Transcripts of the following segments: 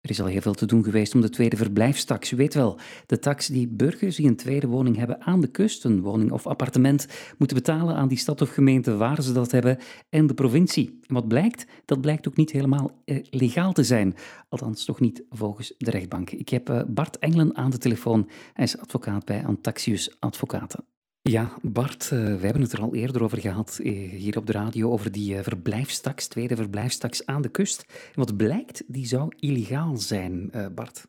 Er is al heel veel te doen geweest om de tweede verblijfstax. U weet wel, de tax die burgers die een tweede woning hebben aan de kust, een woning of appartement, moeten betalen aan die stad of gemeente waar ze dat hebben en de provincie. En wat blijkt? Dat blijkt ook niet helemaal legaal te zijn. Althans, toch niet volgens de rechtbank. Ik heb Bart Engelen aan de telefoon. Hij is advocaat bij Antaxius Advocaten. Ja, Bart, we hebben het er al eerder over gehad, hier op de radio, over die verblijfstax, tweede verblijfstax aan de kust. En wat blijkt, die zou illegaal zijn, Bart.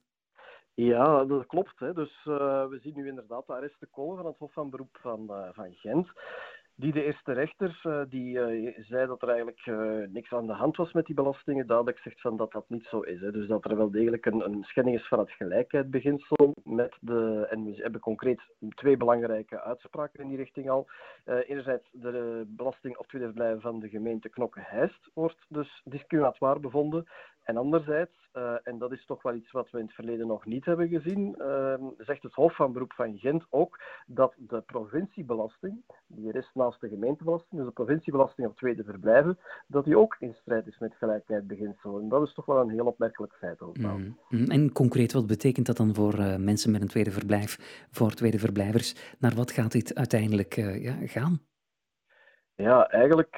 Ja, dat klopt. Hè. Dus we zien nu inderdaad de arresten komen van het Hof van Beroep van Gent. De eerste rechter die zei dat er eigenlijk niks aan de hand was met die belastingen, duidelijk zegt van dat dat niet zo is. Hè. Dus dat er wel degelijk een schending is van het gelijkheidsbeginsel. En we hebben concreet twee belangrijke uitspraken in die richting al. Enerzijds de belasting op tweede verblijf van de gemeente Knokke-Heist wordt dus discriminatoire bevonden. En anderzijds, en dat is toch wel iets wat we in het verleden nog niet hebben gezien, zegt het Hof van Beroep van Gent ook dat de provinciebelasting, die er is naast de gemeentebelasting, dus de provinciebelasting op tweede verblijven, dat die ook in strijd is met gelijkheidsbeginsel. En dat is toch wel een heel opmerkelijk feit ook wel. En concreet, wat betekent dat dan voor mensen met een tweede verblijf, voor tweede verblijvers? Naar wat gaat dit uiteindelijk gaan? Ja, eigenlijk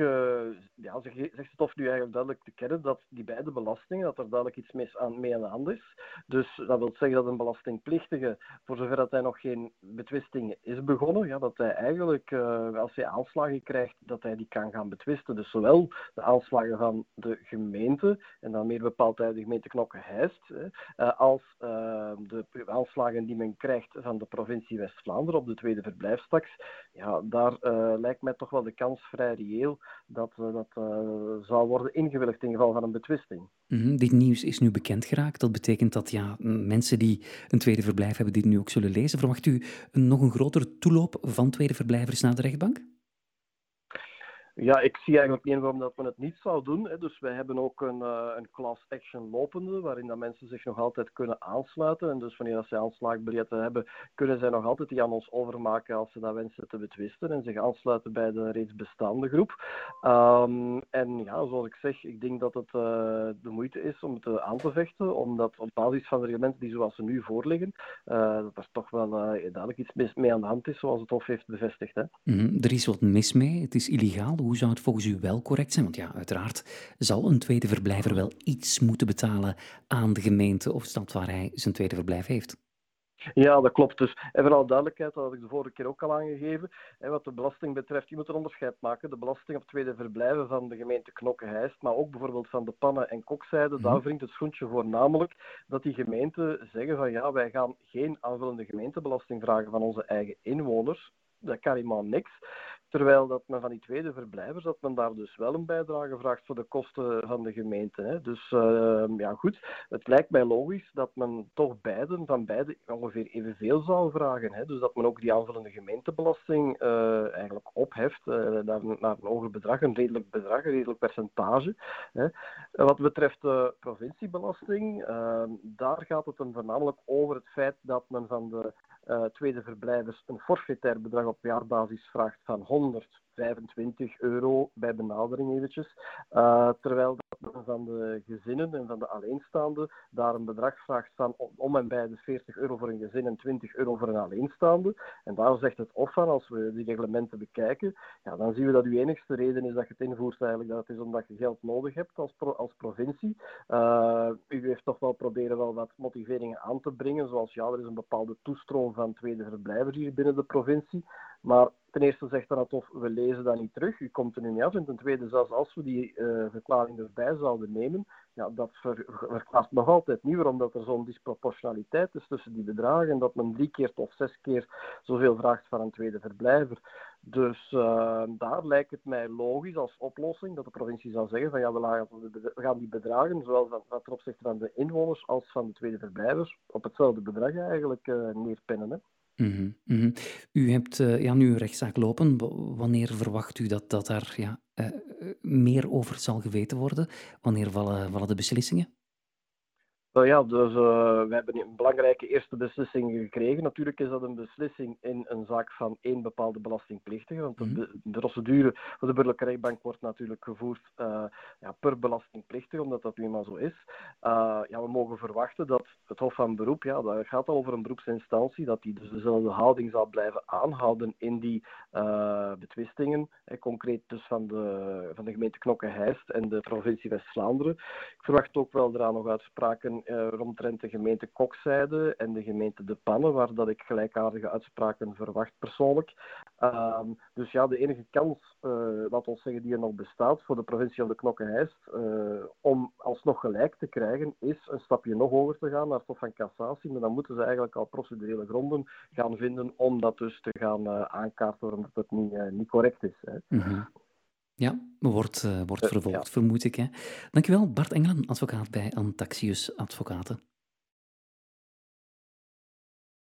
zegt het Hof nu eigenlijk duidelijk te kennen dat die beide belastingen, dat er duidelijk iets mee aan de hand is. Dus dat wil zeggen dat een belastingplichtige, voor zover dat hij nog geen betwisting is begonnen, ja, dat hij eigenlijk, als hij aanslagen krijgt, dat hij die kan gaan betwisten. Dus zowel de aanslagen van de gemeente, en dan meer bepaald de gemeente Knokke-Heist, als de aanslagen die men krijgt van de provincie West-Vlaanderen op de tweede verblijfstax. Ja, daar lijkt mij toch wel de kans vrij reëel dat zou worden ingewilligd in geval van een betwisting. Dit nieuws is nu bekend geraakt. Dat betekent dat mensen die een tweede verblijf hebben dit nu ook zullen lezen. Verwacht u nog een grotere toeloop van tweede verblijvers naar de rechtbank? Ja, ik zie eigenlijk niet waarom dat men het niet zou doen. Hè. Dus wij hebben ook een class action lopende, waarin dat mensen zich nog altijd kunnen aansluiten. En dus wanneer ze aanslaagbiljetten hebben, kunnen zij nog altijd die aan ons overmaken als ze dat wensen te betwisten en zich aansluiten bij de reeds bestaande groep. En ja, zoals ik zeg, ik denk dat het de moeite is om het aan te vechten, omdat op basis van de reglementen die zoals ze nu voorliggen, dat er toch wel duidelijk iets mee aan de hand is, zoals het Hof heeft bevestigd. Hè. Er is wat mis mee, het is illegaal. Hoe zou het volgens u wel correct zijn? Want ja, uiteraard zal een tweede verblijver wel iets moeten betalen aan de gemeente of stad waar hij zijn tweede verblijf heeft. Ja, dat klopt. Dus, en voor alle duidelijkheid, dat had ik de vorige keer ook al aangegeven, wat de belasting betreft, je moet een onderscheid maken. De belasting op tweede verblijven van de gemeente Knokke-Heist, maar ook bijvoorbeeld van de Pannen- en Kokzijde, daar wringt het schoentje voor, namelijk dat die gemeenten zeggen van ja, wij gaan geen aanvullende gemeentebelasting vragen van onze eigen inwoners. Dat kan helemaal niks. Terwijl dat men van die tweede verblijvers, dat men daar dus wel een bijdrage vraagt voor de kosten van de gemeente. Hè. Dus ja goed, het lijkt mij logisch dat men toch van beide ongeveer evenveel zou vragen. Hè. Dus dat men ook die aanvullende gemeentebelasting eigenlijk opheft naar een hoger bedrag, een redelijk percentage. Hè. Wat betreft de provinciebelasting, daar gaat het dan voornamelijk over het feit dat men van de tweede verblijvers een forfaitair bedrag op jaarbasis vraagt van 125 euro bij benadering eventjes. Terwijl dat men van de gezinnen en van de alleenstaanden daar een bedrag vraagt van om en bij de 40 euro voor een gezin en 20 euro voor een alleenstaande. En daar zegt het Hof van, als we die reglementen bekijken, ja, dan zien we dat uw enigste reden is dat je het invoert eigenlijk, dat het is omdat je geld nodig hebt als provincie. U heeft toch wel proberen wel wat motiveringen aan te brengen, zoals ja, er is een bepaalde toestroom van tweede verblijvers hier binnen de provincie. Maar ten eerste zegt dan het Hof, we lezen dat niet terug, u komt er nu niet af. En ten tweede, zelfs als we die verklaring erbij zouden nemen, ja, dat verklaart nog altijd niet waarom dat er zo'n disproportionaliteit is tussen die bedragen en dat men 3 keer of 6 keer zoveel vraagt van een tweede verblijver. Dus daar lijkt het mij logisch als oplossing dat de provincie zou zeggen van ja, we gaan die bedragen, zowel ten opzichte van de inwoners als van de tweede verblijvers, op hetzelfde bedrag eigenlijk neerpennen. Hè. U hebt nu een rechtszaak lopen. Wanneer verwacht u dat daar meer over zal geweten worden? Wanneer vallen de beslissingen? Ja, dus we hebben een belangrijke eerste beslissing gekregen. Natuurlijk is dat een beslissing in een zaak van één bepaalde belastingplichtige, want de procedure voor de burgerlijke rechtbank wordt natuurlijk gevoerd per belastingplichtige, omdat dat nu eenmaal zo is. We mogen verwachten dat het Hof van Beroep, dat gaat al over een beroepsinstantie, dat die dus dezelfde houding zal blijven aanhouden in die betwistingen, concreet dus van de gemeente Knokke-Heist en de provincie West-Vlaanderen. Ik verwacht ook wel eraan nog uitspraken rondtrent de gemeente Kokzijde en de gemeente De Panne, waar dat ik gelijkaardige uitspraken verwacht persoonlijk. Dus de enige kans, laat ons zeggen, die er nog bestaat voor de provincie of de Knokke-Heist om alsnog gelijk te krijgen, is een stapje nog hoger te gaan naar het Hof van Cassatie. Maar dan moeten ze eigenlijk al procedurele gronden gaan vinden om dat dus te gaan aankaarten, omdat het niet correct is. Hè. Mm-hmm. Ja, wordt vervolgd, vermoed ik. Hè. Dankjewel, Bart Engelen, advocaat bij Antaxius Advocaten.